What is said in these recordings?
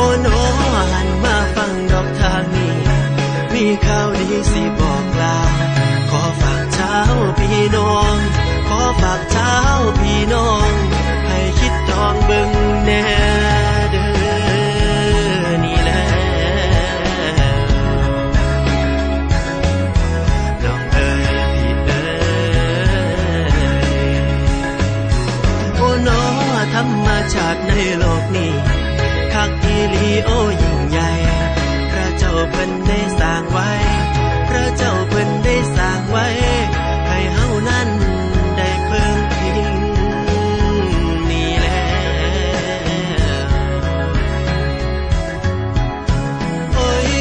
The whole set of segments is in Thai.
โอ้น้อหันมาฟังดอกทางนี้มีข่าวดีสิบอกลาขอฝากเช้าพี่น้องขอฝากเช้าพี่น้องให้คิดดองเบิ่งแน่เด้อนี่แหละน้องเอ๋ยพี่เอ๋ยโอ้น้อธรรมชาติในโลกนี้คักอีหลีโอ้ยิ่งใหญ่พระเจ้าเพิ่นได้สร้างไว้พระเจ้าเพิ่นได้สร้างไว้ให้เฮานั้นได้เพิ่งพิงนี่แหละโอ้ย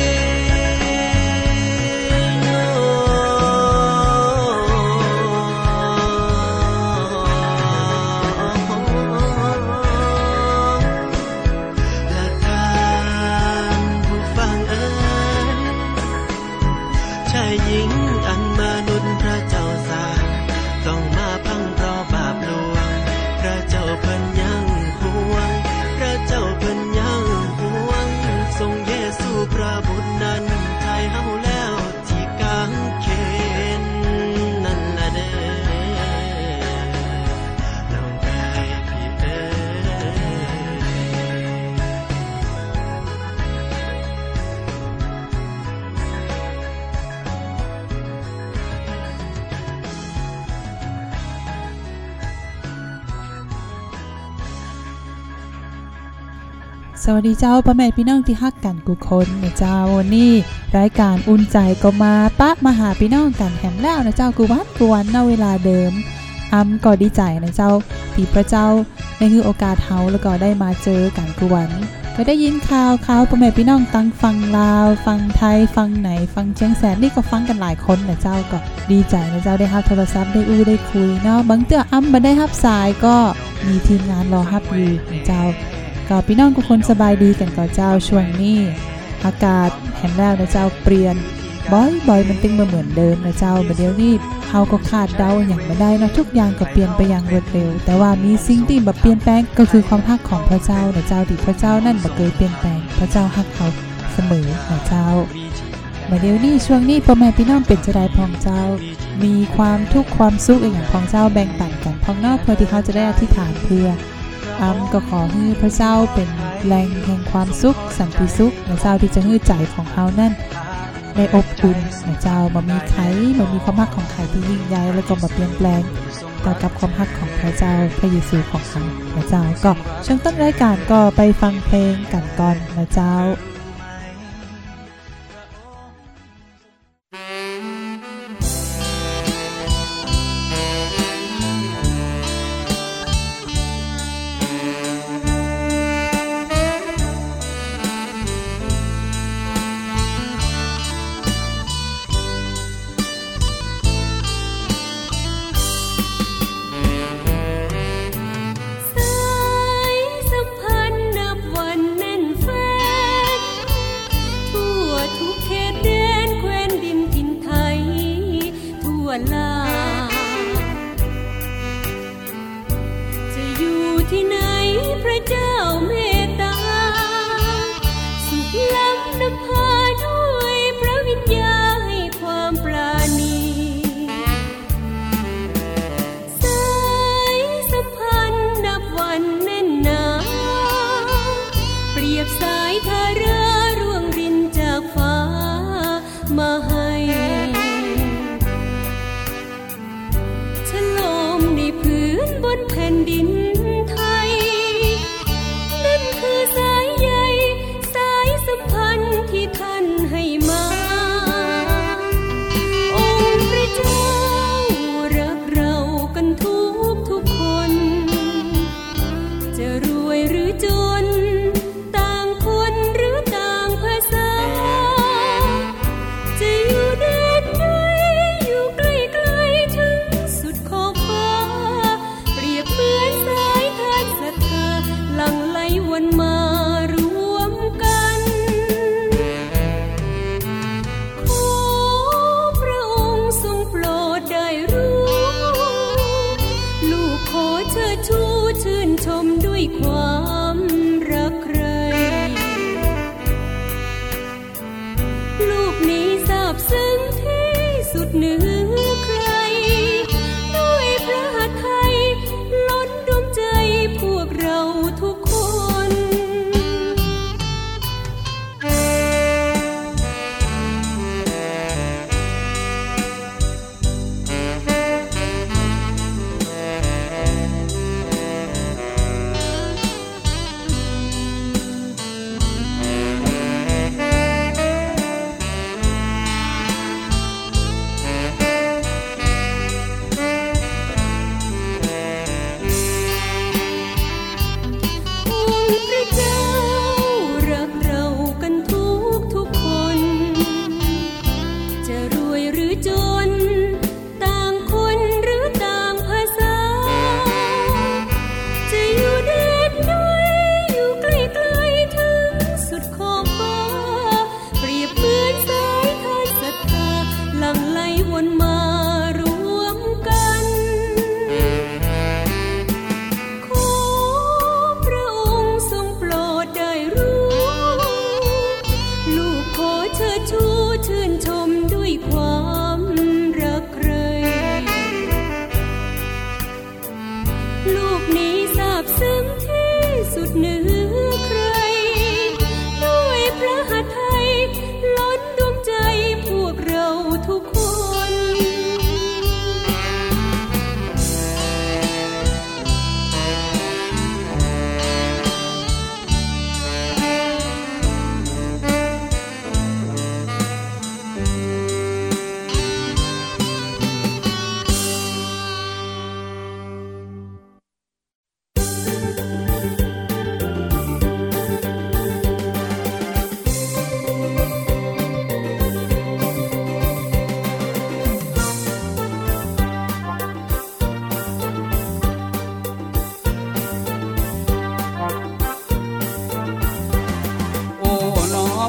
และท่านผู้ฟังเอ๋ยชายหญิงอันมนุษย์พระเจ้าสร้างต้องมาพังเพราะบาปลวงพระเจ้าเพิ่นยังห่วงพระเจ้าเพิ่นยังห่วงทรงเยซูพระบุตรนั้นไถ่เฮาแล้วที่กางเขนนั่นล่ะเด้อน้องเอ๋ยพี่เอ๋สวัสดีเจ้าพ่อแม่พี่น้องที่ฮักกันทุกคนนะเจ้าวันนี้รายการอุ่นใจก็มาปะมาหาพี่น้องกันแถมแล้วนะเจ้ากูวันณเวลาเดิมก็ดีใจนะเจ้าที่พระเจ้าได้ให้โอกาสเฮาแล้วก็ได้มาเจอกันกูวันก็ได้ยินข่าวพ่อแม่พี่น้องตั้งฟังลาวฟังไทยฟังไหนฟังเชียงแสนนี่ก็ฟังกันหลายคนนะเจ้าก็ดีใจนะเจ้าได้รับโทรศัพท์ได้ได้คุยเนาะบางเตื้อบ่ได้รับสายก็มีทีมงานรอรับอยู่นะเจ้าก็พี่น้องทุกคนสบายดีกันก่อนเจ้าช่วงนี้อากาศแห้งแล้วนะเจ้าเปลี่ยนบ่อยมันตึงมาเหมือนเดิมนะเจ้าเดี๋ยวนี้เฮาก็คาดเดาอย่างไม่ได้เนาะทุกอย่างก็เปลี่ยนไปอย่างรวดเร็วแต่ว่ามีสิ่งที่บ่เปลี่ยนแปลงก็คือความรักของพระเจ้านะเจ้าที่พระเจ้านั่นบ่เคยเปลี่ยนแปลงพระเจ้ารักเฮาเสมอนะเจ้าเดี๋ยวนี้ช่วงนี้พ่อแม่พี่น้องเป็นจะได้พองเจ้ามีความทุกข์ความสุขอย่างพองเจ้าแบ่งปันกันพองนอกเพื่อที่เขาจะได้อธิษฐานเพื่อก็ขอให้พระเจ้าเป็นแหล่งแห่งความสุขสันติสุขนะเจ้าที่จะให้ใจของเขานั่นได้อบอุ่นนะเจ้าบ่มีใครบ่มีความรักของใครที่ยิ่งใหญ่แล้วก็บ่เปลี่ยนแปลงต่อกับความรักของพระเจ้าพระเยซูของเขานะเจ้าก็ช่วงต้นรายการก็ไปฟังเพลงกันก่อนนะเจ้าจะอยู่ที่ไหนพระเจ้าเมตตาสุขล้ำนภาด้วยพระวิญญาณให้ความปราณีสายสัมพันธ์นับวันแน่นหนาเปรียบสายทาราร่วงรินจากฟ้ามาให้บนแผ่นดินไทยนั่นคือสายใยสายสัมพันธ์ที่ท่านให้มาองค์พระเจ้ารักเรากันทุกคนจะรวยหรือจนต่างคนหรือต่างภาษาจะอยู่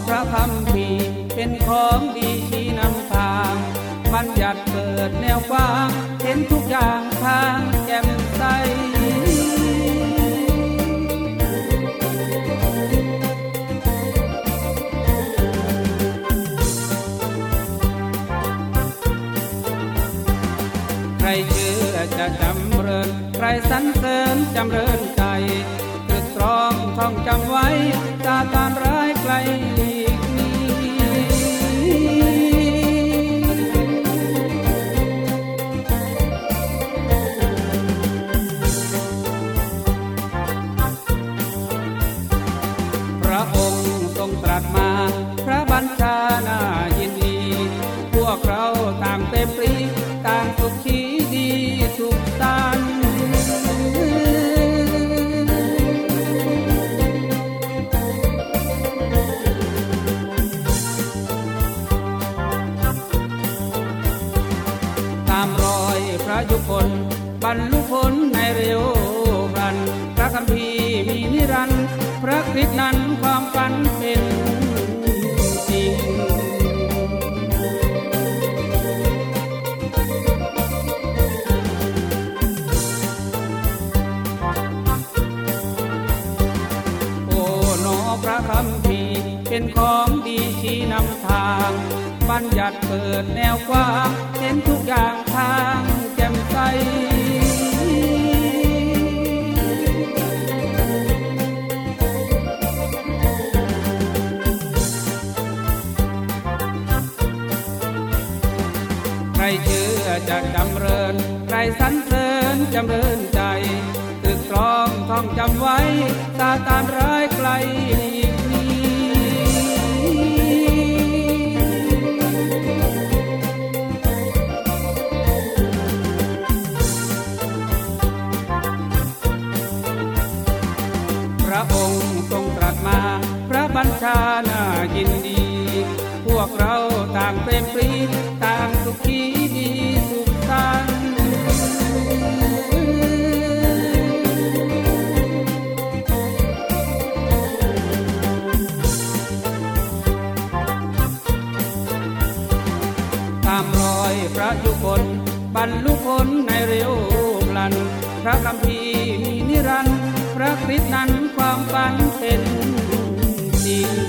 พระคัมภีร์เป็นของดีชี้นำทางบัญญัติเปิดแนวกว้างเห็นทุกอย่างทางแจ่มใสใครเชื่อจะจำเริญใครสรรเสริญจำเริญใจตรึกตรองท่องจำไว้ซาตานร้ายไกลหลีกหนีพระองค์ทรงตรัสมาพระบัญชาน่ายินดีพวกเราต่างเต็มปรีต่างสุขีดีสุขสันต์ตามรอยพระยุคลบรรลุผลในเร็วพลันพระคัมภีร์มีนิรันดร์พระคริสต์นั้นความฝันเป็นจริงพระคัมภีร์เป็นของดีชี้นำทางบัญญัติเปิดแนวกว้างเห็นทุกอย่างทางแจ่มใสใครเชื่อจะจำเริญใครสรรเสริญจำเริญใจตึกตรองท่องจำไว้ซาตานร้ายไกลหลีกหนีพระองค์ทรงตรัสมาพระบัญชาน่ายินดีพวกเราต่างเป็นปรีต่างสุขีดีสุขสันต์ตามรอยพระยุคลบรรลุผลในเร็วพลันพระคัมภีร์มีนิรันดร์พระคริสต์นั้นความฝันเป็นจริง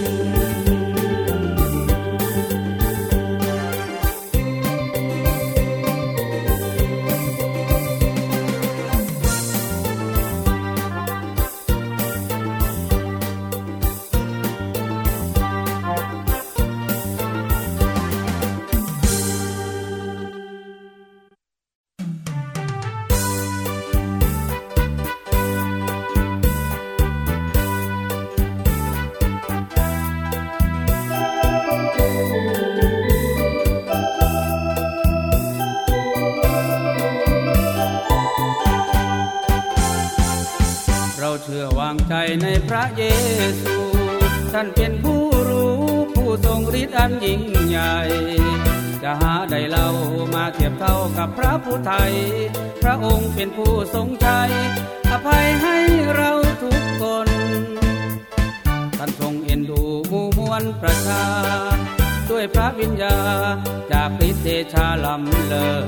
เชื่อวางใจในพระเยซูท่านเป็นผู้รู้ผู้ทรงฤทธิ์อันยิ่งใหญ่จะหาใดเล่ามาเทียบเท่ากับพระผู้ไทยพระองค์เป็นผู้ทรงชัยอภัยให้เราทุกคนท่านทรงเอ็นดูหมู่มวลประชาด้วยพระวิญญาจากฤทธิ์เดชาล้ำเลิศ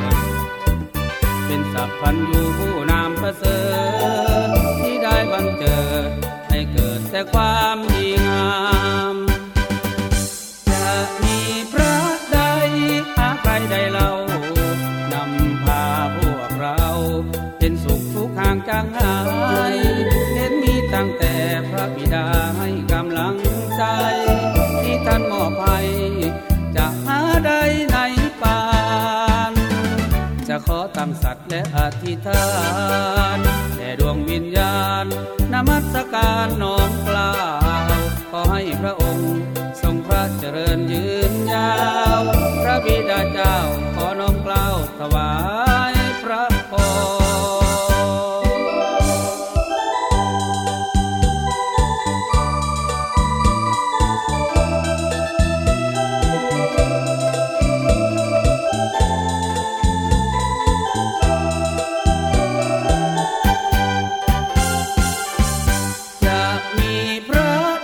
เป็นสัพพัญญูผู้นามประเสริฐที่ได้บังเกิดให้เกิดแต่ความดีงามจะมีพระใดหาใครใดเล่านำพาพวกเราเป็นสุขทุกข์ห่างจางหายเห็นมีตั้งแต่พระบิดาให้กำลังใจที่ท่านมอบให้จะหาใดในปานจะขอตั้งสัตย์และอธิษฐานแด่ดวงวิญญาณนมัสการน้อมกล่าวขอให้พระองค์ทรงพระเจริญยืนยาวพระบิดาเจ้าขอน้อมกล่าวถวายพระพรจะมีพระ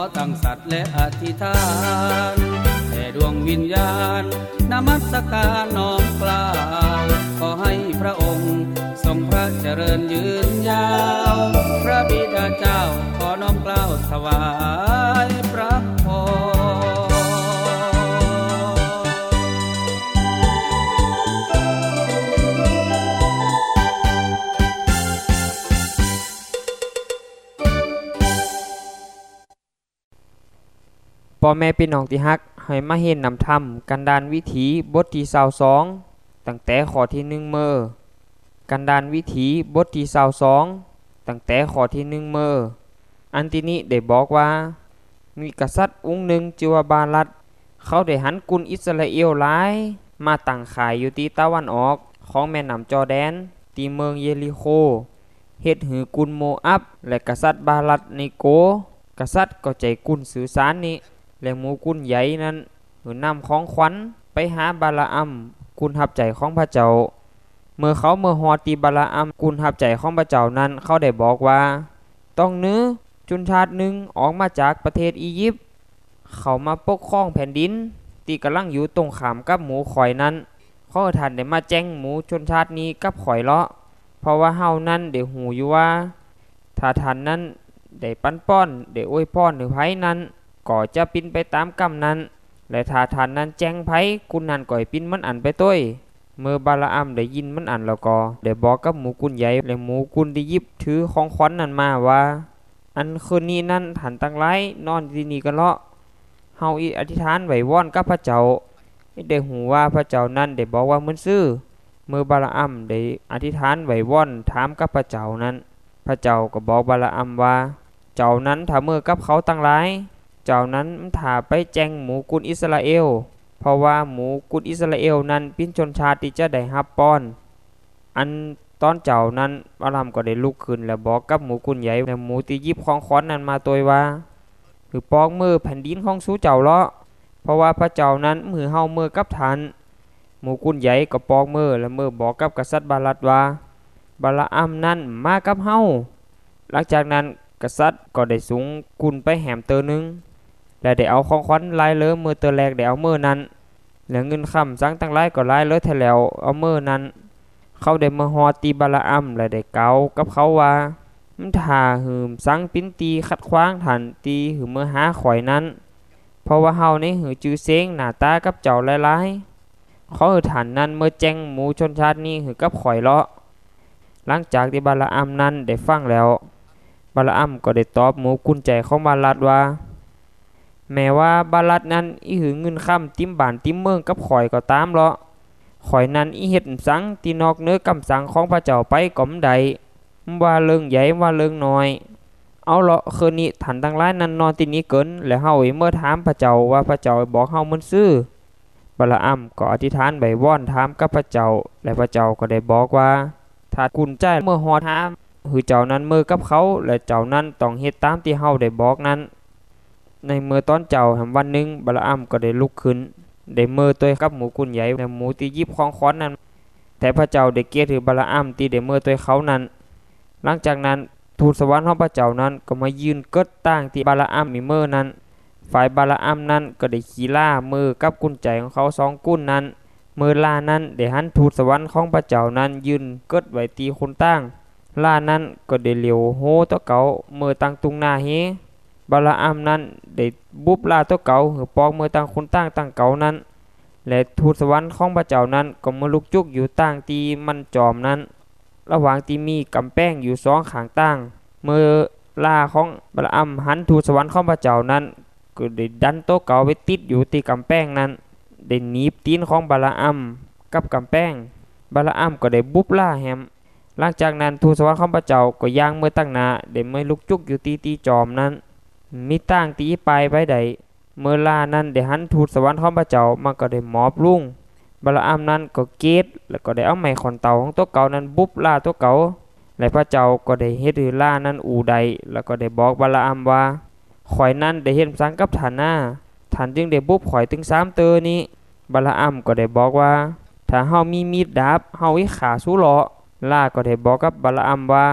ตั้งสัตว์และอธิษฐานแต่ดวงวิญญาณนมัสการน้อมกล่าวขอให้พระองค์ทรงพระเจริญยืนยาวพระบิดาเจ้าขอน้อมกล่าวถวายพระพรพ่อแม่พี่น้องที่ฮักให้มาเฮ็ดนำธรรมกันดานวิถีบทที่22ตั้งแต่ข้อที่1มื้อกันดานวิถีบทที่22ตั้งแต่ข้อที่1มื้ออันที่นี้ได้บอกว่ามีกษัตริย์องค์หนึ่งชื่อว่าบาลัดเขาได้หันกุนอิสราเอลหลายมาตั้งขายอยู่ที่ตะวันออกของแม่น้ำจอร์แดนที่เมืองเยริโคเฮ็ดหือกุนโมอับและกษัตริย์บาลัดนิโกกษัตริย์ก็ใจกุนสื่อสารนี้และหมู่กุนใหญ่นั้นหือนำของขวัญไปหาบาลาอัมกุนรับใจของพระเจ้าเมื่อฮอดที่บาลาอัมกุนรับใจของพระเจ้านั้นเขาได้บอกว่าต้องนื้อชนชาติหนึ่งออกมาจากประเทศอียิปต์เขามาปกครองแผ่นดินที่กำลังอยู่ตรงข้ามกับหมู่ข่อยนั้นเขาท่านได้มาแจ้งหมู่ชนชาตินี้กับข่อยเลาะเพราะว่าเฮานั้นได้หูอยู่ว่าถ้าท่านนั้นได้ปั้นป้อนได้อวยพรหรือไผนั้นก็จะปินไปตามกรรมนั้นและถ้าท่านนั้นแจ้งไผกุนนั้นก็ให้ปินมันอันไปต้วยเมื่อบาลาอัมได้ยินมันอันแล้วก็ได้บอกกับหมู่กุนใหญ่และหมู่กุนที่ยิบถือของขวัญนั้นมาว่าอันคืนนี้นั้นท่านตั้งหลายนอนที่นี่กันเลาะเฮาอธิษฐานไว้วอนกับพระเจ้าได้หูว่าพระเจ้านั้นได้บอกว่ามันซื่อเมื่อบาลาอัมได้อธิษฐานไว้วอนถามกับพระเจ้านั้นพระเจ้าก็บอกบาลาอัมว่าเจ้านั้นถ้าเมื่อกับเขาตั้งหลายเจ้านั้นถ้าไปแจ้งหมู่กุนอิสราเอลเพราะว่าหมู่กุนอิสราเอลนั้นเป็นชนชาติที่จะได้รับป้อนอันตอนเจ้านั้นบาลาอัมก็ได้ลุกขึ้นและบอกกับหมู่กุนใหญ่และหมู่ที่ยิบของขวัญนั้นมาตัวว่าคือปองมือแผ่นดินของสู้เจ้าเลาะเพราะว่าพระเจ้านั้นมือเฮามือกับท่านหมู่กุนใหญ่ก็ปองมือและมือบอกกับกษัตริย์บาลัดว่าบาลาอัมนั้นมากับเฮาหลังจากนั้นกษัตริย์ก็ได้สูงกุนไปแหมเตอนึงและได้เอาของขวัญลายเลอมือเตอแรกได้เอามือนั้นและเงินคำสังตั้งหลายก็ลายเลอแท้แล้วเอามือนั้นเขาได้มาฮอตีบาลาอัมและได้เกากับเขาว่ามันท่าหืมสังปิ้นตีขัดขวางทันตีหือเมื่อหาข่อยนั้นเพราะว่าเฮานี่หือจื้อเซ้งหน้าตากับเจ้าหลายๆเขาหือฐานนั้นเมื่อแจ้งหมู่ชนชาตินี้หือกับข่อยเลาะหลังจากที่บาลาอัมนั้นได้ฟังแล้วบาลาอัมก็ได้ตอบหมู่กุนใจของบาลัดว่าแม้ว่าบาลัดนั้นอีหือเงินค่ำติ้มบ้านติ้มเมืองกับข่อยก็ตามเลาะข่อยนั้นอีเฮ็ดสังที่นอกเนื้อกำสังของพระเจ้าไปก็บ่ได้ว่าเรื่องใหญ่ว่าเรื่องน้อยเอาเลาะคืนนี้ท่านทั้งหลายนั้นนอนที่นี้เกินแล้วเฮาเมื่อถามพระเจ้าว่าพระเจ้าบอกเฮามันซื่อบาลาอัมก็อธิษฐานไว้วอนถามกับพระเจ้าและพระเจ้าก็ได้บอกว่าถ้ากุนใจเมื่อฮอดหาหือเจ้านั้นมือกับเขาและเจ้านั้นต้องเฮ็ดตามที่เฮาได้บอกนั้นในเมื่อตอนเจ้าแห่งวันหนึ่งบาลาอัมก็ได้ลุกขึ้นได้มือตัวกับหมู่กุนใหญ่และหมู่ที่ยิบของขวัญนั้นแต่พระเจ้าได้เกลียดถือบาลาอัมที่ได้มือตัวเขานั้นหลังจากนั้นทูตสวรรค์ของพระเจ้านั้นก็มายืนกดตั้งที่บาลาอัมมีมือนั้นฝ่ายบาลาอัมนั้นก็ได้ขี่ล่ามือกับกุนใจของเขาสองกุนนั้นมือล่านั้นได้หันทูตสวรรค์ของพระเจ้านั้นยืนกดไว้ตีคนตั้งล่านั้นก็ได้เหลียวโหตัวเก่ามือตั้งตุงหน้าเฮบาลาอัมนั้นได้บุบล่าตัวเก่าหือปองมือตั้งคนตั้งตั้งเก่านั้นและทูตสวรรค์ของพระเจ้านั้นก็มาลุกจุกอยู่ตั้งตีมันจอมนั้นระหว่างที่มีกำแป้งอยู่สองข้างตั้งเมื่อล่าของบาลาอัมหันทูตสวรรค์ของพระเจ้านั้นก็ได้ดันโต๊ะเก่าไปติดอยู่ที่กำแป้งนั้นได้หนีบตีนของบาลาอัมกับกำแป้งบาลาอัมก็ได้บุบล่าแฮมหลังจากนั้นทูตสวรรค์ของพระเจ้าก็ย่างเมื่อตั้งหน้าได้ไม่ลุกจุกอยู่ตีจอมนั้นมีตั้งตีปลายไปใดเมื่อล่านั้นได้หันทูตสวรรค์ของพระเจ้ามันก็ได้หมอบลุ่งบาลาอัมนั้นก็เกตแล้วก็ได้เอาไม้ขอนเต่าของตัวเก่านั้นบุบล่าตัวเก่าและพระเจ้าก็ได้เฮ็ดให้ล่านั้นอู่ใดแล้วก็ได้บอกบาลาอัมว่าข่อยนั้นได้เฮ็ดสังกับท่านท่านจึงได้บุบข่อยถึง3เตอนี้บาลาอัมก็ได้บอกว่าถ้าเฮามีมีดดาบเฮาวิขาสู้เลาะล่าก็ได้บอกกับบาลาอัมว่า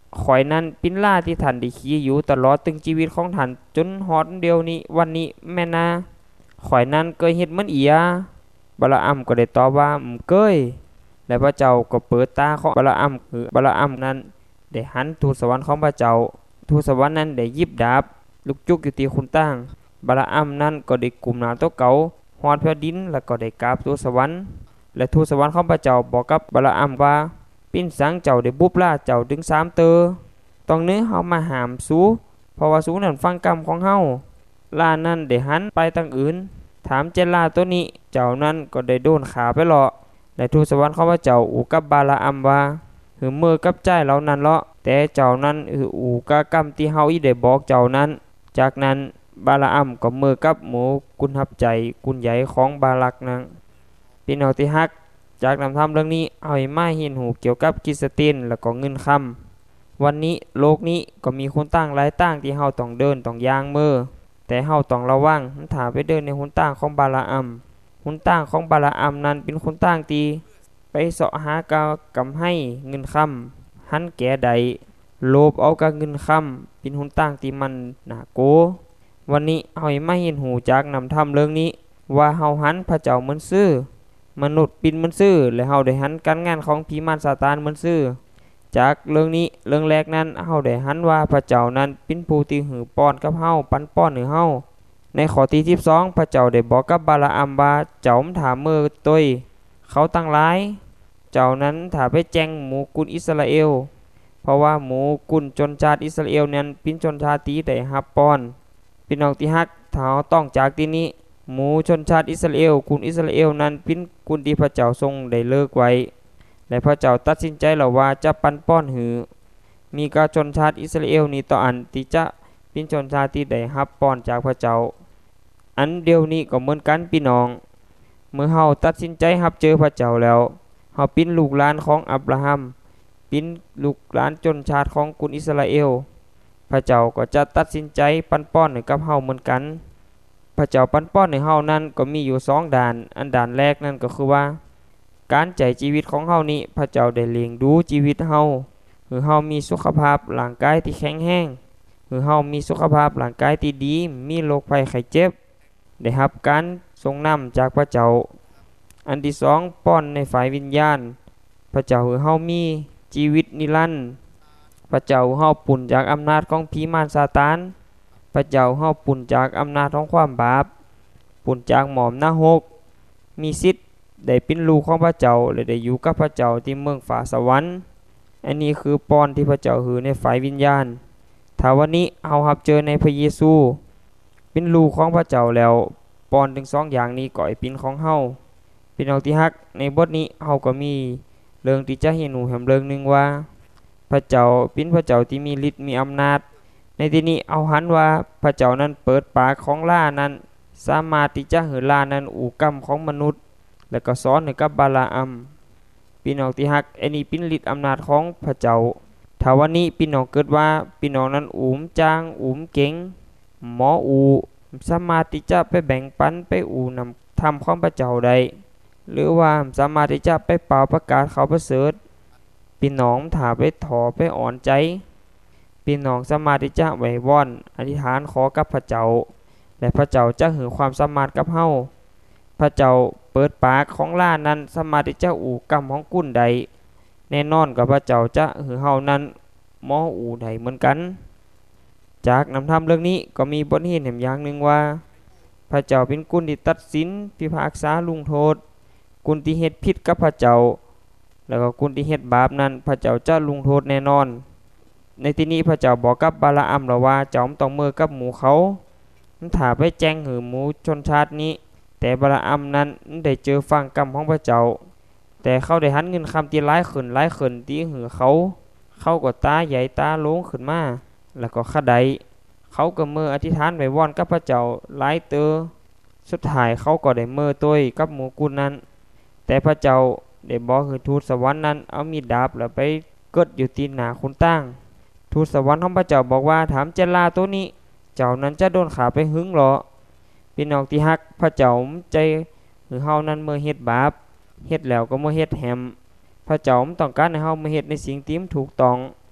ข่อยนั้นเป็นล่าที่ท่านได้ขี่อยู่ตลอดตึงชีวิตของท่านจนฮอดเดียวนี้วันนี้แม่นาข่อยนั้นเคยเฮ็ดมันอียบาลาอัมก็ได้ตอบว่าเคยและพระเจ้าก็เปิดตาของบาลาอัมคือบาลาอัมนั้นได้หันทูตสวรรค์ของพระเจ้าทูตสวรรค์นั้นได้หยิบดาบลูกจุกอยู่ที่คุณตั้งบาลาอัมนั้นก็ได้กุมหน้าตัวเก่าฮอดแผ่นดินแล้วก็ได้กราบทูตสวรรค์และทูตสวรรค์ของพระเจ้าบอกกับบาลาอัมว่าปิ้นสังเจ้าได้บุบล่าเจ้าถึง3เตอต้องเนื้อเฮามาหามสูเพราะว่าสูนั้นฟังกรรมของเฮาล่านั้นได้หันไปทางอื่นถามเจลาตัวนี้เจ้านั้นก็ได้โดนขาไปเลาะและทูตสวรรค์ของพระเจ้าอูกับบาลาอัมว่าหือมือกับใจเหล่านั้นเลาะแต่เจ้านั้นอูกะกรรมที่เฮาอีได้บอกเจ้านั้นจากนั้นบาลาอัมก็มือกับหมูกุนหับใจกุนใหญ่ของบาลักนั้นพี่น้องที่ฮักจากนำธรรมเรื่องนี้เอาให้มาเห็นหูเกี่ยวกับคริสเตียนและก็เงินคำวันนี้โลกนี้ก็มีคนต่างหลายต่างที่เฮาต้องเดินต้องย่างมือแต่เฮาต้องระวังถ้าไปเดินในหนทางของบาลาอัมหนทางของบาลาอัมนั้นเป็นคนต่างที่ไปเสาะหากำให้เงินคำหันแก่ใดโลภเอากับเงินคำเป็นหนทางที่มันน่าโกวันนี้เฮาให้มาเห็นหูจากนำธรรมเรื่องนี้ว่าเฮาหันพระเจ้าเหมือนซื่อมนุษย์ปินมันซื่อและเฮาได้หันการงานของผีมารซาตานมันซื่อจากเรื่องนี้เรื่องแรกนั้นเฮาได้หันว่าพระเจ้านั้นเป็นผู้ที่หือป้อนกับเฮาปันป้อนให้เฮาในข้อที่12พระเจ้าได้บอกกับบาลาอัมว่าเจ้าถามมือต้ยเขาตั้งหลายเจ้านั้นถ้าไปแจ้งหมู่กุนอิสราเอลเพราะว่าหมู่กุนชนชาติอิสราเอลนั้นเป็นชนชาติที่ได้รับป้อนพี่น้องที่ฮักถ้าเฮาต้องจากที่นี้หมู่ชนชาติอิสราเอลกุนอิสราเอลนั้นเป็นกุนที่พระเจ้าทรงได้เลิกไว้และพระเจ้าตัดสินใจแล้วว่าจะปันป้อนหือมีกาชนชาติอิสราเอลนี้ต่ออันที่จะเป็นชนชาติที่ได้รับป้อนจากพระเจ้าอันเดียวนี้ก็เหมือนกันพี่น้องเมื่อเฮาตัดสินใจรับเจอพระเจ้าแล้วเฮาเป็นลูกหลานของอับราฮัมเป็นลูกหลานชนชาติของกุนอิสราเอลพระเจ้าก็จะตัดสินใจปันป้อนให้กับเฮาเหมือนกันพระเจ้าปันป้อนให้เฮานั้นก็มีอยู่2ด่านอันด่านแรกนั่นก็คือว่าการใจชีวิตของเฮานี้พระเจ้าได้เลี้ยงดูชีวิตเฮาหรือเฮามีสุขภาพร่างกายที่แข็งแรงหรือเฮามีสุขภาพร่างกายที่ดีมีโรคภัยไข้เจ็บได้รับการทรงนำจากพระเจ้าอันที่2ป้อนในฝ่ายวิญญาณพระเจ้าหรือเฮามีชีวิตนิรันดร์พระเจ้าเฮาปุ่นจากอำนาจของผีมารซาตานพระเจ้าเฮาปุ่นจากอำนาจของความบาปปุ่นจากหมอมนรกมีสิทธิ์ได้เป็นลูกของพระเจ้าและได้อยู่กับพระเจ้าที่เมืองฟ้าสวรรค์อันนี้คือป้อนที่พระเจ้าหือในฝ่ายวิญญาณถ้าวันนี้เอารับเจอในพระเยซูเป็นลูกของพระเจ้าแล้วป้อนถึง2อย่างนี้ก็เป็นของเฮาพี่น้องที่ฮักในบทนี้เฮาก็มีเรื่องที่จะเห็นหูแห่งเรื่องนึงว่าพระเจ้าเป็นพระเจ้าที่มีฤทธิ์มีอำนาจในที่นี้เอาหันว่าพระเจ้านั้นเปิดปากของล่านั้นสามารถที่จะหือล่านั้นอู่กรรมของมนุษย์และก็สอนให้กับบาลาอัมพี่น้องที่ฮักอันนี้เป็นฤทธิ์อำนาจของพระเจ้าถ้าวันนี้พี่น้องเกิดว่าพี่น้องนั้นอูมจางอูมเก่งหมออูสามารถที่จะไปแบ่งปันไปอูนำธรรมของพระเจ้าได้หรือว่าสามารถที่จะไปเป่าประกาศข่าวประเสริฐพี่น้องถ้าไปถอไปอ่อนใจพี่น้องสามารถที่จะไหว้วอนอธิษฐานขอกับพระเจ้าและพระเจ้าจะให้ความสามารถกับเฮาพระเจ้าเปิดปากของล่านั้นสามารถที่จะอู่กรรมของกุนใดแน่นอนกับพระเจ้าจะให้เฮานั้นมออู่ใดเหมือนกันจากนำธรรมเรื่องนี้ก็มีบทเรียนอย่างหนึ่งว่าพระเจ้าเป็นกุนที่ตัดสินพิพากษาลงโทษกุนที่เฮ็ดผิดกับพระเจ้าแล้วก็กุนที่เฮ็ดบาปนั้นพระเจ้าจะลงโทษแน่นอนในที่นี้พระเจ้าบอกกับบาลาอัมแล้วว่าเจ้าต้องมือกับหมู่เขาถ้าไปแจ้งหือหมู่ชนชาตินี้แต่บาลาอัมนั้นได้เจอฟังกรรมของพระเจ้าแต่เขาได้หันเงินคำที่ร้ายขึ้นที่หือเขาก็ตาใหญ่ตาโลงขึ้นมาแล้วก็ขะไดเขาก็มืออธิษฐานไว้วอนกับพระเจ้าหลายเตอสุดท้ายเขาก็ได้มือต้วยกับหมู่กุนนั้นแต่พระเจ้าได้บอกให้ทูตสวรรค์นั้นเอามีดดาบแล้วไปกดอยู่ที่หน้าคุณตั้งทูตสวรรค์ของพระเจ้าบอกว่าถามเจลาตัวนี้เจ้านั้นจะโดนขาไปหึงหรอพี่น้องที่ฮักพระเจ้าใจหรือเฮานั้นเมื่อเฮ็ดบาปเฮ็ดแล้วก็เมื่อเฮ็ดแหมพระเจ้าต้องการให้เฮามาเฮ็ดในสิ่งที่ถูกต้อง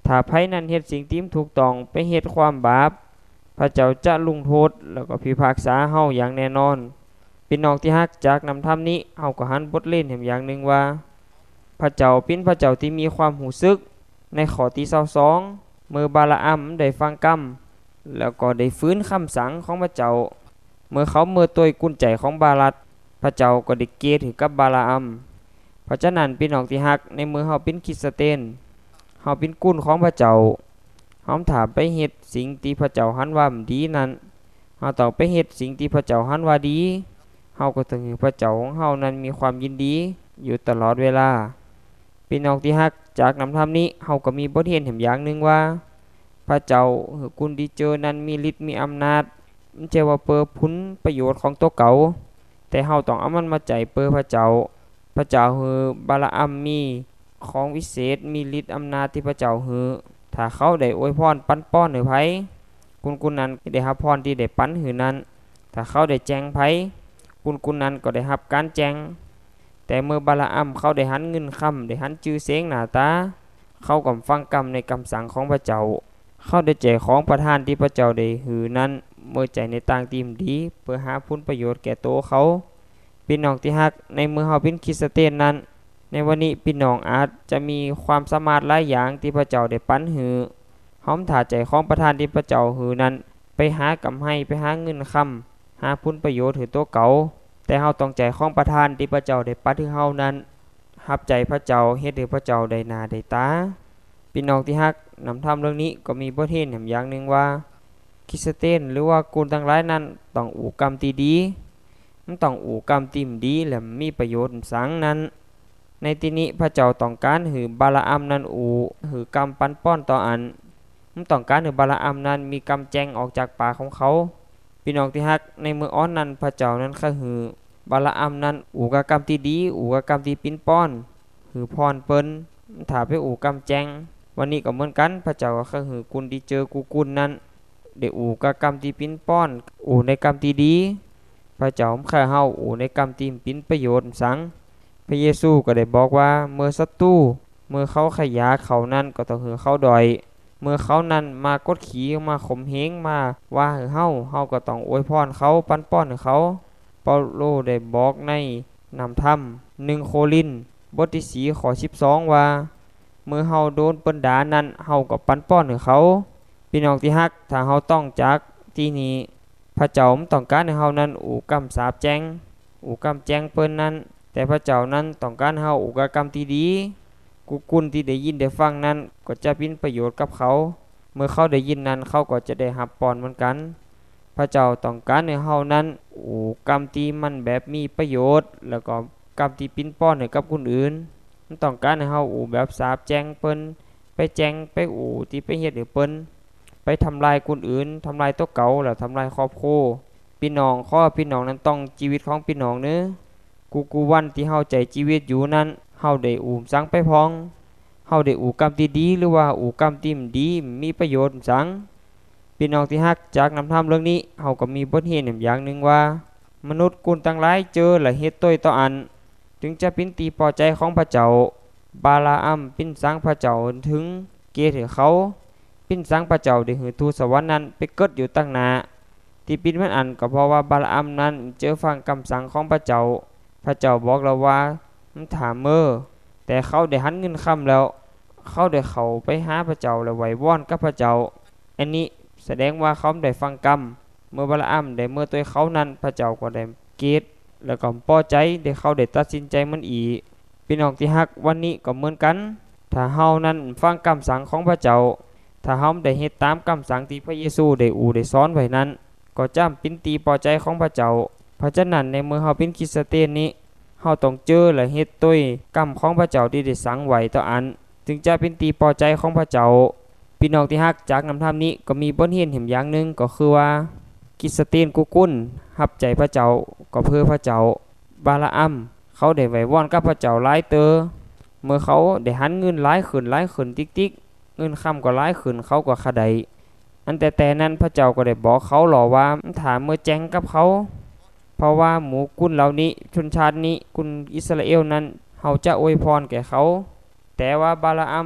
ถ้าไผนั้นเฮ็ดสิ่งที่ถูกต้องไปเฮ็ดความบาปพระเจ้าจะลงโทษแล้วก็พิพากษาเฮาอย่างแน่นอนพี่น้องที่ฮักจากนำธรรมนี้เฮาก็หันบทเรียนแห่งอย่างหนึ่งว่าพระเจ้าเป็นพระเจ้าที่มีความหูซึกในข้อที่22เมื่อบาลาอัมได้ฟังกรรมแล้วก็ได้ฟื้นคำสั่งของพระเจ้าเมื่อเขาเมื่อตัวกุญใจของบาลัดพระเจ้าก็ได้เกตถึงกับบาลาอัมเพราะฉะนั้นพี่น้องที่ฮักในมือเฮาเป็นคริสเตียนเฮาเป็นกุญของพระเจ้าเฮาถามไปเฮ็ดสิ่งที่พระเจ้าหันว่าดีนั้นเฮาต้องไปเฮ็ดสิ่งที่พระเจ้าหันว่าดีเฮาก็ต้องให้พระเจ้าของเฮานั้นมีความยินดีอยู่ตลอดเวลาพี่น้องที่ฮักจากนำธรรมนี้เฮาก็มีบทเรียนแห่งอย่างนึงว่าพระเจ้าคือกุญที่เจอนั้นมีฤทธิ์มีอำนาจมันใช่ว่าเปิดผลประโยชน์ของตัวเก่าแต่เฮาต้องเอามันมาใจเปิดพระเจ้าคือบาลาอัมมีของวิเศษมีฤทธิ์อำนาจที่พระเจ้าฮือถ้าเขาได้อวยพรปันป้อนให้ไผกุญนั้นได้รับพรที่ได้ปันหือนั้นถ้าเขาได้แจงไผกุญนั้นก็ได้รับการแจงแต่เมื่อบาลาอัมเขาได้หันเงินคำได้หันชื่อเสียงหน้าตาเขาก็ฟังกรรมในคำสั่งของพระเจ้าเขาได้แจกของประทานที่พระเจ้าได้หือนั้นเมื่อใจในต่างทีมดีเพื่อหาผลประโยชน์แก่ตัวเขาพี่น้องที่ฮักในมือเฮาเป็นคริสเตียนนั้นในวันนี้พี่น้องอาจจะมีความสามารถหลายอย่างที่พระเจ้าได้ปันหือห้อมถ่าใจของประทานที่พระเจ้าหือนั้นไปหากำให้ไปหาเงินคำหาผลประโยชน์ถือตัวเก่าแต่เฮาต้องใจของประทานที่พระเจ้าได้ปันให้เฮานั้นรับใจพระเจ้าเฮ็ดให้พระเจ้าได้หน้าได้ตาพี่น้องที่ฮักนำธรรมเรื่องนี้ก็มีบทเรียนอย่างนึงว่าคริสเตียนหรือว่ากุญทั้งหลายนั้นต้องอู่กรรมที่ดีมันต้องอู่กรรมที่ดีและมีประโยชน์สังนั้นในที่นี้พระเจ้าต้องการหือบาลาอัมนั้นอู่หือกรรมปันป้อนต่ออันมันต้องการหือบาลาอัมนั้นมีกรรมแจงออกจากปากของเขาพี่น้องที่ฮักในมืออ้อนนั้นพระเจ้านั้นคือหือบาลาอัมนั้นอู่กับกรรมที่ดีอู่กับกรรมที่ปิ้นป้อนหือพรเปิ้นถ้าไปอู่กรรมแจงวันนี้ก็เหมือนกันพระเจ้าก็คือหือกุญที่เจอกุญนั้นได้อู่กับกรรมที่ปิ้นป้อนอู่ในกรรมที่ดีพระเจ้าแค่เฮาอู่ในกรรมที่ปิ้นประโยชน์สังพระเยซูก็ได้บอกว่าเมื่อศัตรูเมื่อเขาขยาเขานั้นก็ต้องหือเขาดอยเมื่อเขานั้นมากดขี่มาข่มเหงมาว่าหือเฮาก็ต้องอวยพรเขาปันป้อนให้เขาเปาโลได้บอกในนำธรรม1โครินธ์บทที่4ข้อ12ว่าเมื่อเฮาโดนเปิ้นด่านั้นเฮาก็ปันป้อนให้เขาพี่น้องที่ฮักถ้าเฮาต้องจากที่นี้พระเจ้าต้องการให้เฮานั้นอู่กรรมสาปแจงอู่กรรมแจงเปิ้นนั้นแต่พระเจ้านั้นต้องการเฮาอู่กรรมที่ดีกุญที่ได้ยินได้ฟังนั้นก็จะเป็นประโยชน์กับเขาเมื่อเขาได้ยินนั้นเขาก็จะได้รับพรเหมือนกันพระเจ้าต้องการให้เฮานั้นอู่กรรมที่มันแบบมีประโยชน์แล้วก็กรรมที่ปิ้นป้อนให้กับคนอื่นมันต้องการให้เฮาอู่แบบสาปแจงเปิ้นไปแจงไปอู่ที่ไปเฮ็ดให้เปิ้นไปทำลายคนอื่นทำลายตัวเก่าแล้วทำลายครอบครัวพี่น้องพี่น้องนั้นต้องชีวิตของพี่น้องเนื้อกูวันที่เฮาใจชีวิตอยู่นั้นเฮาได้อู่สังไปพองเฮาได้อู่กรรมที่ดีหรือว่าอู่กรรมที่ดีมีประโยชน์สังพี่น้องที่ฮักจากนำธรรมเรื่องนี้เฮาก็มีบทเรียนอย่างนึงว่ามนุษย์กุลทั้งหลายเจอและเฮ็ดต้อยต่ออันถึงจะเป็นตีพอใจของพระเจ้าบาลาอัมเป็นสังพระเจ้าถึงเกถือเขาปิ้นสังพระเจ้าได้หือทูตสวรรค์นั้นไปเกิดอยู่ตั้งนาที่ปิ้นมันอันก็เพราะว่าบาลาอัมนั้นเจอฟังคำสั่งของพระเจ้าบอกเราว่ามันถามเมื่อแต่เขาได้หันเงินคำแล้วเขาได้เข้าไปหาพระเจ้าและไหว้วอนกับพระเจ้าอันนี้แสดงว่าเขาได้ฟังกรรมเมื่อบาลาอัมได้เมื่อตัวเขานั้นพระเจ้าก็ได้เกตแล้วก็พอใจได้เขาได้ตัดสินใจมันอีพี่น้องที่ฮักวันนี้ก็เหมือนกันถ้าเฮานั้นฟังคำสั่งของพระเจ้าถ้าเฮาได้เฮ็ดตามคำสั่งที่พระเยซูได้ได้สอนไว้นั้นก็จำเป็นตีพอใจของพระเจ้าเพราะฉะนั้นในเมื่อเฮาเป็นคริสเตียนนี้เฮาต้องเจอและเฮ็ดต้วยกรรมของพระเจ้าที่ได้สั่งไว้ต่ออันถึงจะเป็นตีพอใจของพระเจ้าพี่น้องที่ฮักจากนำธรรมนี้ก็มีบทเรียนอย่างนึงก็คือว่าคริสเตียนกุลรับใจพระเจ้าก็เพื่อพระเจ้าบาลาอัมเขาได้ไหว้วอนกับพระเจ้าหลายเตอเมื่อเขาได้หันเงินหลายขึ้นติ๊กเงินคำก็หลายขึ้นเขาก็ขะไดอันแต่นั้นพระเจ้าก็ได้บอกเขาหรอว่าถามเมื่อแจ้งกับเขาเพราะว่าหมู่กุลเหล่านี้ชนชาตินี้กุลอิสราเอลนั้นเฮาจะอวยพรแก่เขาแต่ว่าบาลาอัม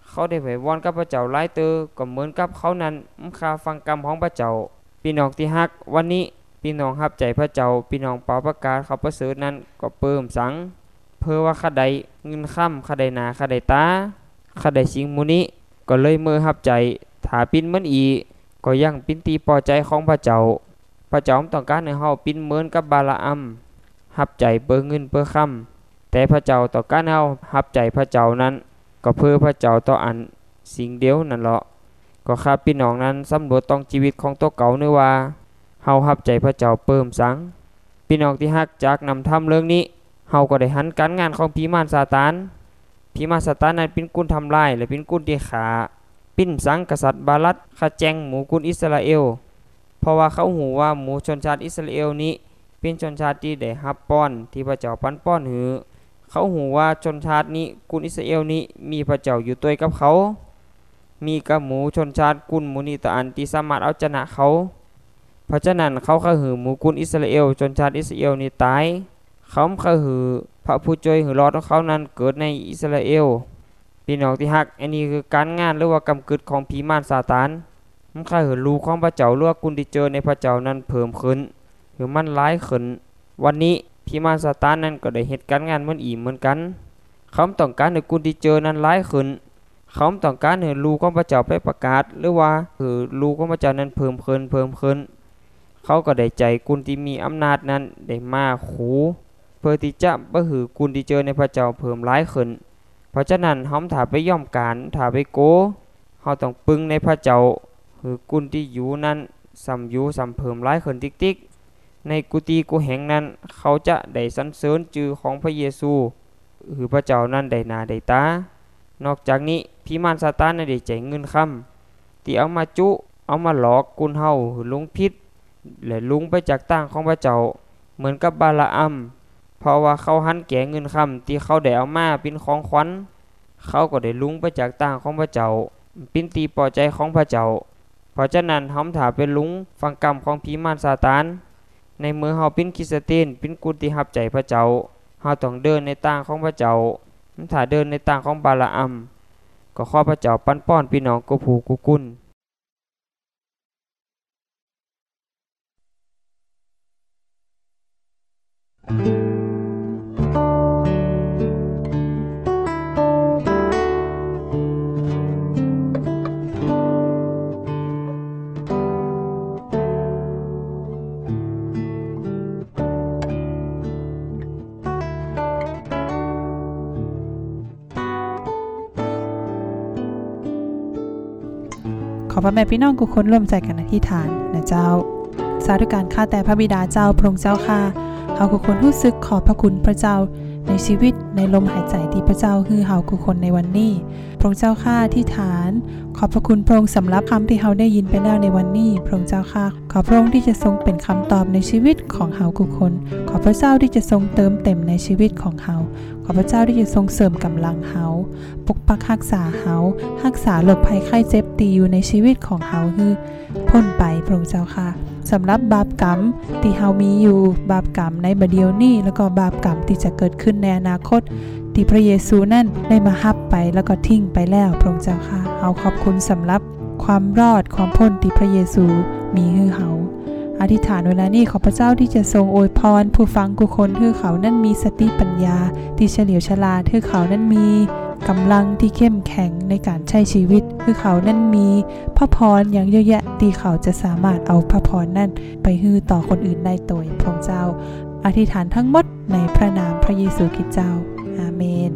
เขาได้ไปวอนกับพระเจ้าหลายเตอก็เหมือนกับเขานั้นค่าฟังกรรมของพระเจ้าพี่น้องที่ฮักวันนี้พี่น้องรับใจพระเจ้าพี่น้องเป่าประกาศเขาประเสริฐนั้นก็เพิ่มสังเพื่อว่าข้าใดเงินค่ำข้าใดนาข้าใดตาข้าใดสิ่งมูนี้ก็เลยเมื่อรับใจถ้าปิ้นเหมือนอีก็ยังปิ้นตีพอใจของพระเจ้าพระเจ้าต้องการให้เฮาปิ้นเหมือนกับบาลาอัมรับใจเปิ้เงินเปิ้ค่ำแต่พระเจ้าต้องการเฮารับใจพระเจ้านั้นก็เพื่อพระเจ้าต่ออันสิ่งเดียวนั่นแหละก็ข้าพี่น้องนั้นสำรวจต้องชีวิตของตัวเก่าเนื้อว่าเฮารับใจพระเจ้าเพิ่มสังพี่น้องที่ฮักจากนำทำเรื่องนี้เฮาก็ได้หันการงานของผีมารซาตานผีมารซาตานนั้นเป็นกุนทำลายและเป็นกุนที่ขาปิ้นสังกษัตริย์บาลัดขแจงหมู่กุนอิสราเอลเพราะว่าเขาหูว่าหมู่ชนชาติอิสราเอลนี้เป็นชนชาติที่ได้รับป้อนที่พระเจ้าปันป้อนหือเขาหูว่าชนชาตินี้กุนอิสราเอลนี้มีพระเจ้าอยู่ตัวกับเขามีกับหมู่ชนชาติกุนหมู่นี้ตะอันที่สามารถเอาชนะเขาเพราะฉะนั้นเขาก็หือหมู่กุนอิสราเอลชนชาติอิสราเอลนี้ตายเขาก็หือพระผู้ช่วยหือรอดของเขานั้นเกิดในอิสราเอลพี่น้องที่ฮักอันนี้คือการงานหรือว่ากำกึดของผีมารซาตานมันก็หือรู้ของพระเจ้าหรือว่ากุนที่เจอในพระเจ้านั้นเพิ่มขึ้นหรือมันร้ายขึ้นวันนี้ผีมารซาตานนั้นก็ได้เหตุการงานเหมือนกันเขาต้องการให้กุนที่เจอนั้นร้ายขึ้นเขาต้องการให้รู้ของพระเจ้าไปประกาศหรือว่าคือรู้ของพระเจ้านั้นเพิ่มขึ้นเขาก็ได้ใจกุนที่มีอำนาจนั้นได้มาขู่เพื่อที่จะบ่หือกุนที่เจอในพระเจ้าเพิ่มร้ายขึ้นเพราะฉะนั้นเฮาถ้าไปย่อมการถ้าไปโกเฮาต้องปึงในพระเจ้าหือกุนที่อยู่นั้นซ้ำอยู่ซ้ำเพิ่มร้ายขึ้นติ๊กๆในกุฏิกุแห่งนั้นเขาจะได้สรรเสริญชื่อของพระเยซูหือพระเจ้านั้นได้หน้าได้ตานอกจากนี้ผีมารซาตานได้ใจเงินค่ำที่เอามาจุเอามาหลอกกุนเฮาหือลงผิดและลุงไปจากตั้งของพระเจ้าเหมือนกับบาลาอัมเพราะว่าเขาหันแก่เงินค่ำที่เขาได้เอามาเป็นของขวัญเขาก็ได้ลุงไปจากตั้งของพระเจ้าเป็นตีพอใจของพระเจ้าเพราะฉะนั้นเฮาถ้าเป็นลุงฟังกรรมของผีมารซาตานในเมื่อเฮาเป็นคริสเตียนเป็นกุนที่รับใจพระเจ้าเฮาต้องเดินในตั้งของพระเจ้าถ้าเดินในตั้งของบาลาอัมก็ขอพระเจ้าปันป้อนพี่น้องกุผู้กุกุนขอพระแม่พี่น้องทุกคนร่วมใจกันอธิษฐานนะเจ้าสาธุการข้าแต่พระบิดาเจ้าพระองค์เจ้าข้าเฮาทุกคนรู้สึกขอบพระคุณพระเจ้าในชีวิตในลมหายใจที่พระเจ้าให้เฮาทุกคนในวันนี้พระองค์เจ้าข้าอธิษฐานขอบพระคุณพระองค์สำหรับคำที่เฮาได้ยินไปแล้วในวันนี้พระองค์เจ้าข้าขอพระองค์ที่จะทรงเป็นคำตอบในชีวิตของเฮาทุกคนขอพระเจ้าที่จะทรงเติมเต็มในชีวิตของเฮาขอพระเจ้าที่จะทรงเสริมกำลังเฮาปกปักรักษาเฮารักษาโรคภัยไข้เจ็บตีอยู่ในชีวิตของเฮาคือพ้นไปพระองค์เจ้าค่ะสำหรับบาปกรรมที่เฮามีอยู่บาปกรรมในบัดเดี๋ยวนี้แล้วก็บาปกรรมที่จะเกิดขึ้นในอนาคตที่พระเยซูนั่นได้มารับไปแล้วก็ทิ้งไปแล้วพระองค์เจ้าค่ะเฮาขอบคุณสำหรับความรอดความพ้นที่พระเยซูมีให้เฮาอธิษฐานเวลานี้ขอพระเจ้าที่จะทรงอวยพรผู้ฟังทุกคนให้เขานั้นมีสติปัญญาที่เฉลียวฉลาดให้เขานั้นมีกำลังที่เข้มแข็งในการใช้ชีวิตให้เขานั้นมีพระพรอย่างเยอะแยะที่เขาจะสามารถเอาพระพรนั้นไปให้ต่อคนอื่นได้โดยพระเจ้าอธิษฐานทั้งหมดในพระนามพระเยซูคริสต์เจ้าอาเมน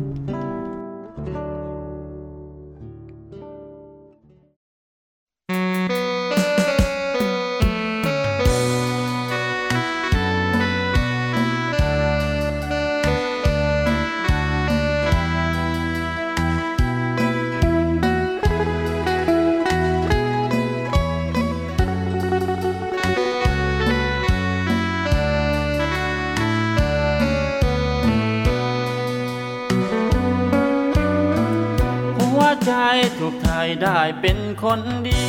ถูกไทยได้เป็นคนดี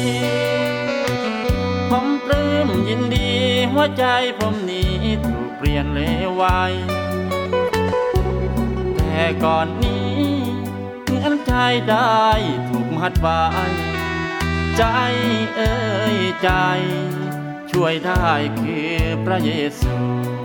ผมปลื้มยินดีหัวใจผมนี้ถูกเปลี่ยนเลวไวแต่ก่อนนี้เงินใจได้ถูกมัดไว้ใจเอ่ยใจช่วยได้คือพระเยซู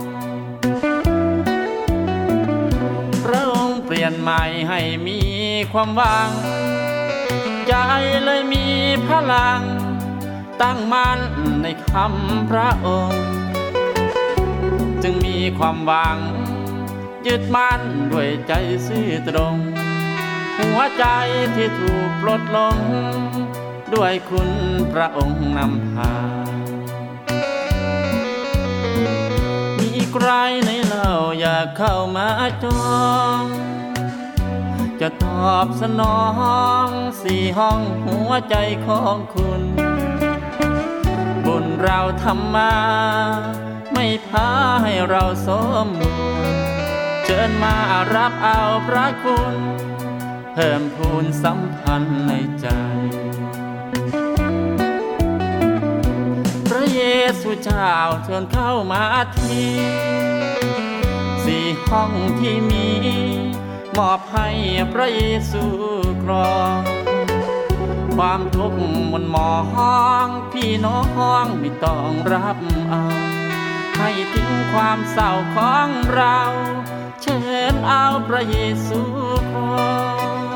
พระองค์เปลี่ยนใหม่ให้มีความหวังใจเลยมีพลังตั้งมั่นในคำพระองค์จึงมีความหวังยึดมั่นด้วยใจซื่อตรงหัวใจที่ถูกปลดลงด้วยคุณพระองค์นำพามีใครในเราอยากเข้ามาจองจะตอบสนองสี่ห้องหัวใจของคุณบุญเราทำมาไม่พาให้เราสมบูรณ์เชิญมารับเอาพระคุณเพิ่มพูนสัมพันธ์ในใจพระเยซูเจ้าเชิญเข้ามาทีสี่ห้องที่มีมอบให้พระเยซูครองความทุกข์มนหมองพี่น้องไม่ต้องรับเอาให้ทิ้งความเศร้าของเราเชิญเอาพระเยซูครอง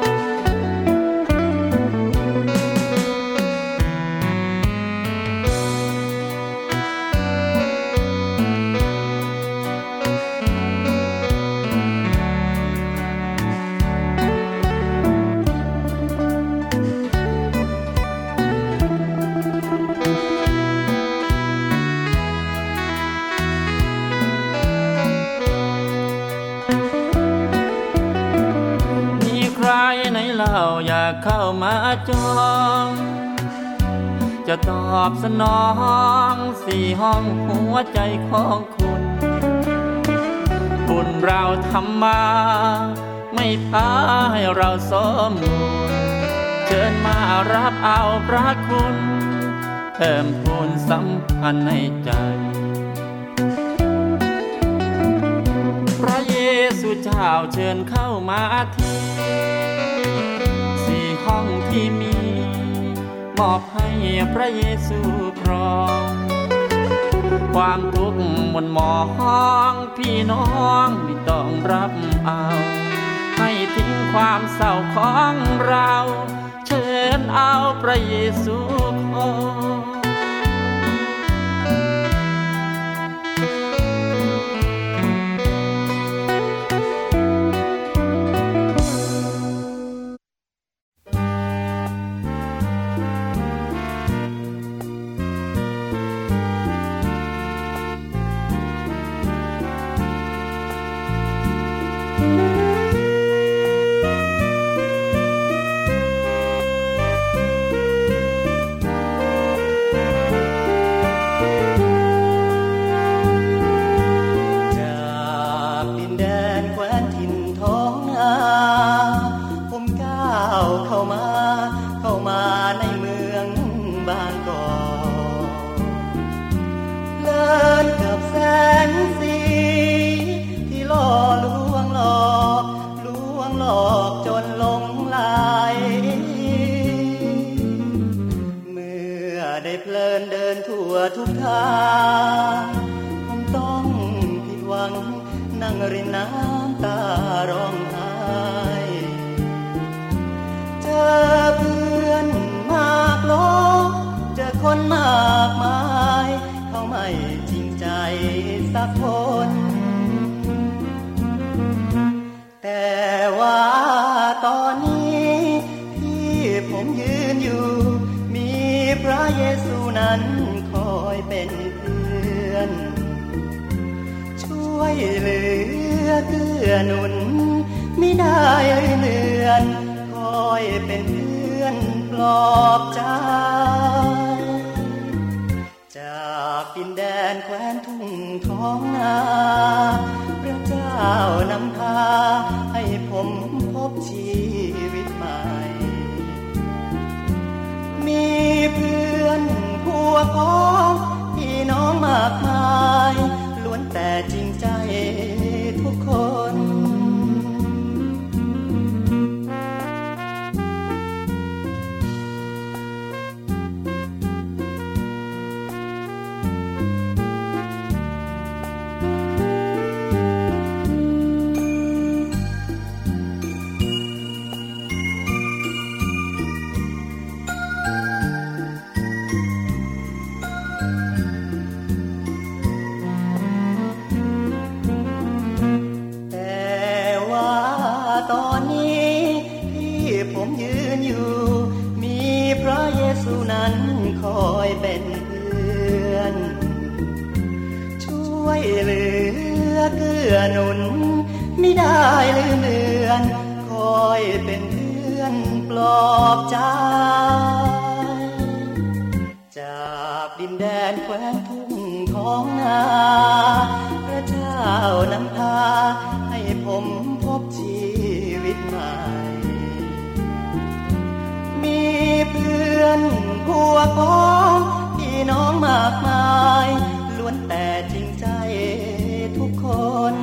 เราอยากเข้ามาจองจะตอบสนองสี่ห้องหัวใจของคุณบุญเราทำมาไม่พาให้เราสมบูรณ์เชิญมารับเอาพระคุณเพิ่มพูนสัมพันธ์ในใจพระเยซูเจ้าเชิญเข้ามาที่ห้องที่มีมอบให้พระเยซูครองความทุกข์มนหมองพี่น้องไม่ต้องรับเอาให้ทิ้งความเศร้าของเราเชิญเอาพระเยซูครองทุกทางผมต้องผิดหวังนั่งรินน้ำตาร้องไห้เจอเพื่อนมากโลกเจอคนมากมายเขาไม่จริงใจสักคนแต่ว่าตอนนี้ที่ผมยืนอยู่มีพระเยซูนั้นเป็นเพื่อนช่วยเหลือเกื้อหนุนไม่ได้เลือนคอยเป็นเพื่อนปลอบใจจากดินแดนแคว้นทุ่งท้องนาพระเจ้านำพาให้ผมพบชีวิตใหม่มีเพื่อนพวกพ้องพี่น้องมากมายล้วนแต่จริงใจทุกคนเป็นเพื่อนช่วยเหลือเกื้อหนุนไม่ได้ลืมเลือนคอยเป็นเพื่อนปลอบใจจากดินแดนแคว้นทุ่งท้องนาพระเจ้านำพาให้ผมพบชีวิตใหม่มีเพื่อนพวกพ้องพี่น้องมากมายล้วนแต่จริงใจทุกคน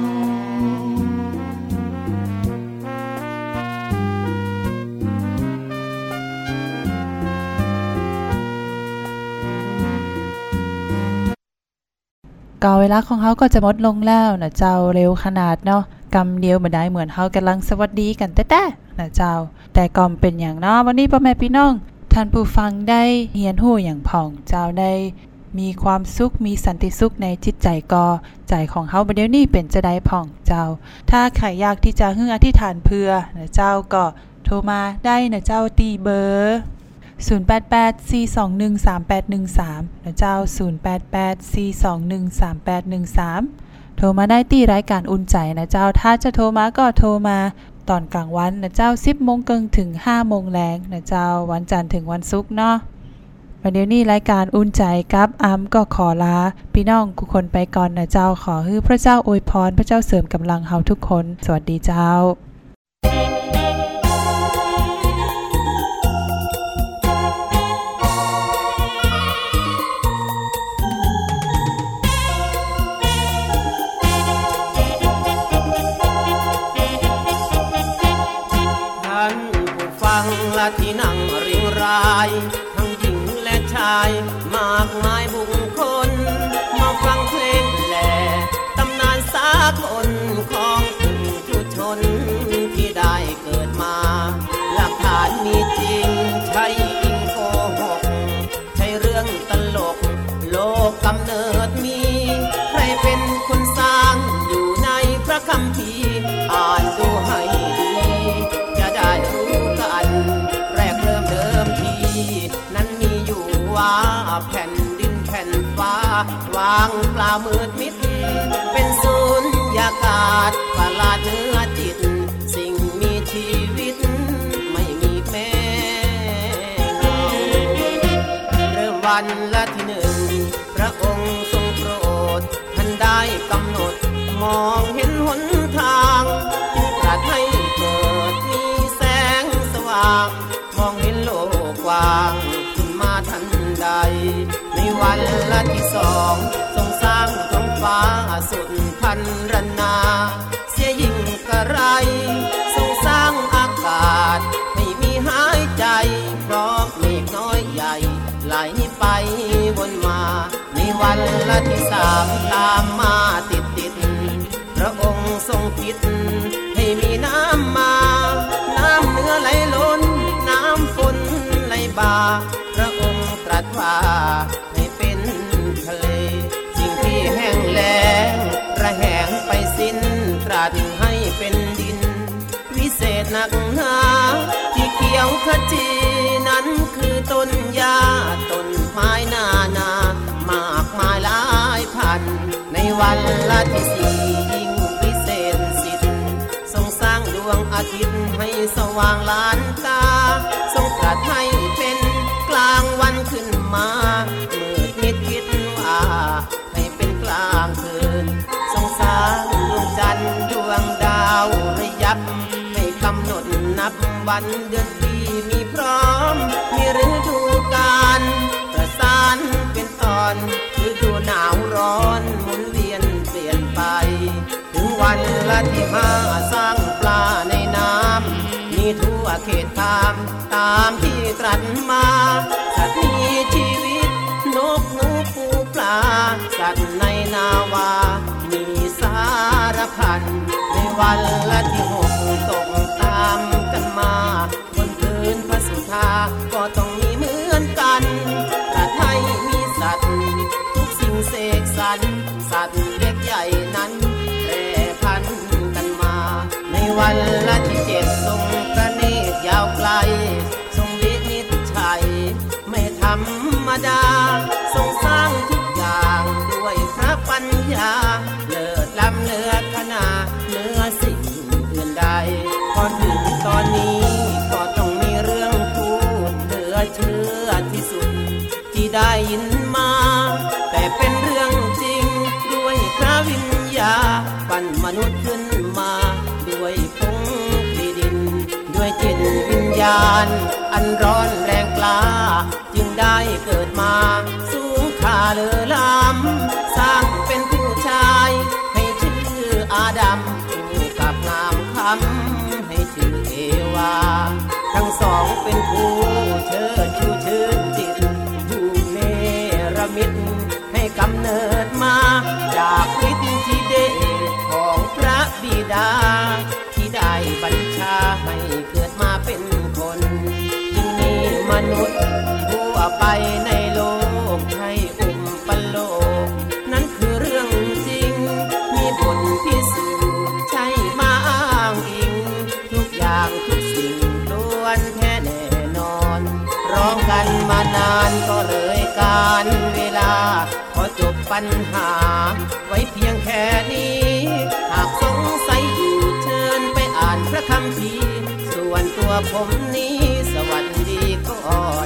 ก็เวลาของเขาก็จะหมดลงแล้วนะเจ้าเร็วขนาดเนาะกำเดียวบ่ได้เหมือนเขากำลังสวัสดีกันแต่นะเจ้าแต่ก่อมเป็นอย่างเนาะวันนี้พ่อแม่พี่น้องท่านผู้ฟังได้เรียนรู้อย่างผ่องเจ้าได้มีความสุขมีสันติสุขในจิตใจก็ใจของเขาบัดเดี๋ยวนี้เป็นจะได้ผ่องเจ้าถ้าใครอยากที่จะอธิษฐานเพื่อนะเจ้าก็โทรมาได้นะเจ้าตีเบอร์0884213813นะเจ้า0884213813โทรมาได้ที่รายการอุ่นใจนะเจ้าถ้าจะโทรมาก็โทรมาตอนกลางวันนะเจ้า 10:00 นถึง 5:00 นแลงนะเจ้าวันจันทร์ถึงวันศุกร์เนาะวันเดี๋ยวนี้รายการอุ่นใจกับอัมก็ขอลาพี่น้องทุกคนไปก่อนนะเจ้าขอให้พระเจ้าอวยพรพระเจ้าเสริมกำลังเฮาทุกคนสวัสดีเจ้าที่นั่งเรียงรายทั้งหญิงและชายมากมายบุคคลมาฟังเพลงแหล่ตำนานสากลของทุกชนที่ได้เกิดมาหลักฐานมีจริงใช่อิงโกหกใช่เรื่องตลกโลกกำเนิดมีใครเป็นคนสร้างอยู่ในพระคัมภีร์อ่านดูให้ดีจะได้รู้กันนั้นมีอยู่ว่าแผ่นดินแผ่นฟ้าวางเปล่ามืดมิดเป็นสุญญากาศประหลาดเนื้อจิตสิ่งมีชีวิตไม่มีแม้เงาเริ่มวันละที่หนึ่งพระองค์ทรงโปรดท่านได้กำหนดมองเห็นหนทางตรัสให้เกิดมีแสงสว่างมองเห็นโลกกว้างขึ้นมาทันใดในวันละที่สองทรงสร้างท้องฟ้าสุดพันรนาเสียยิ่งกระไรทรงสร้างอากาศให้มีหายใจเพราะเมฆน้อยใหญ่ไหลไปวนมาในวันละที่สามตามมาติดพระองค์ทรงคิดให้มีน้ำมาน้ำเหนือไหลล้นน้ำฝนไหลบ่าพระองค์ตรัสว่าให้เป็นทะเลสิ่งที่แห้งแล้งระแหงไปสิ้นตรัสให้เป็นดินวิเศษนักหนาที่เขียวขจีนั้นคือต้นหญ้าต้นไม้นามากมายหลายพันในวันละที่สี่ยิ่งวิเศษสิทธิ์ทรงสร้างดวงอาทิตย์ให้สว่างล้านตาทรงตรัสให้เป็นกลางวันขึ้นมามืดมิดคิดว่าให้เป็นกลางคืนทรงสร้างดวงจันทร์ดวงดาวระยับให้กำหนดนับวันเดือนปีมีพร้อมมีฤดูกาลประสานเป็นตอนฤดูหนาวร้อนหมุนเวียนเปลี่ยนไปถึงวันละที่ห้าสร้างปลาในน้ำมีทั่วเขตทางตามที่ตรัสมาสัตว์มีชีวิตนกหนูปูปลาสัตว์ในนาวามีสารพันในวันละที่หกตกตามกันมาบนพื้นพระสุธาก็ต้องมีเหมือนกันตรัสให้มีสัตว์ทุกสิ่งเสกสรรสัตว์เล็กใหญ่นั้นแปรพันกันมาในวันละที่เจ็ดทรงพระเนตรยาวไกลทรงวินิจฉัยไม่ธรรมดาที่ได้ยินมาแต่เป็นเรื่องจริงด้วยพระวิญญาปั้นมนุษย์ขึ้นมาด้วยผงที่ดินด้วยจิตวิญญาณอันร้อนแรงกล้าจึงได้เกิดมาสูงค่าเลอล้ำสร้างเป็นผู้ชายให้ชื่ออาดัมคู่กับงามคำให้ชื่อเอวาทั้งสองเป็นผู้เชิดชูชื่นจิตผู้เนรมิตให้กำเนิดมาจากฤทธิเดชของพระบิดาที่ได้บัญชาให้เกิดมาเป็นคนจึงมีมนุษย์ทั่วไปในโลกให้อุปโลกนั้นคือเรื่องจริงมีผลพิสูจน์ใช่มาอ้างอิงทุกอย่างทุกสิ่งล้วนแท้แน่นอนร้องกันมานานก็เลยการเวลาขอจบปัญหาไว้เพียงแค่นี้หากสงสัยอยู่เชิญไปอ่านพระคัมภีร์ส่วนตัวผมนี้สวัสดีก่อน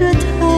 ระทั